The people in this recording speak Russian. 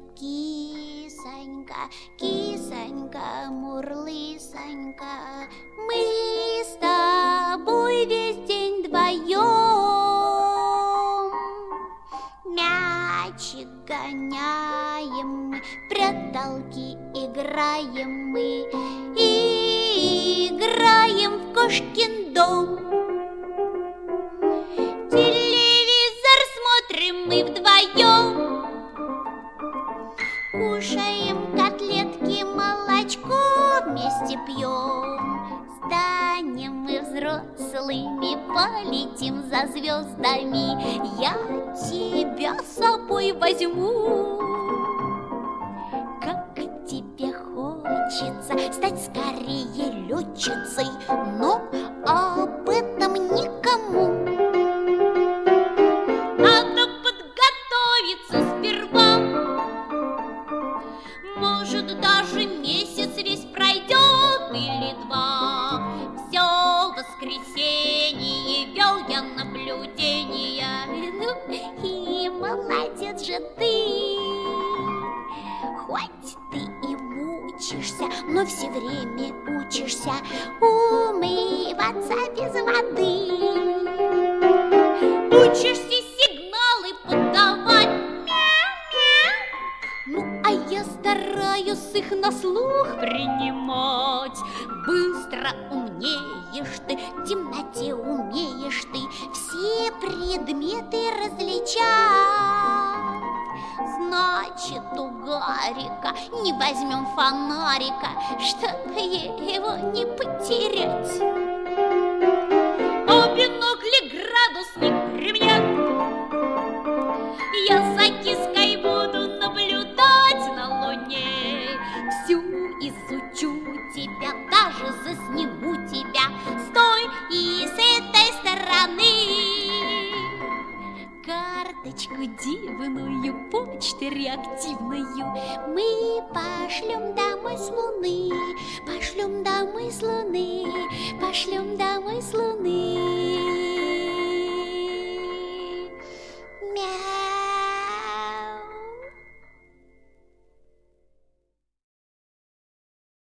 кисонька, кисонька, мурлысонька, мы с тобой весь день вдвоем. Мячик гоняем мы, пряталки играем мы, и играем в кошкин дом. Телевизор смотрим мы вдвоем, кушаем котлетки, молочко вместе пьем. Станем мы взрослыми, полетим за звездами, я тебя с собой возьму. Как тебе хочется стать скорее летчицей, но об этом никому. Надо подготовиться сперва, может, даже месяц весь пройдет или два. Все воскресенье вел я наблюдения. Ну и молодец же ты. Хоть ты и мучишься, но все время учишься умываться без воды. Учишься сигналы подавать, мяу-мяу. Ну, а я стараюсь их на слух принимать. Быстро умнеешь ты, в темноте умеешь ты все предметы различать. Значит, у Гарика не возьмем фонарика, чтобы его не потерять. А бинокли градусник при мне, я за киской буду наблюдать на луне. Всю изучу тебя, даже засниму тебя с той и с этой стороны. Карточку дивную, почту реактивную мы пошлем домой с Луны, пошлем домой с Луны,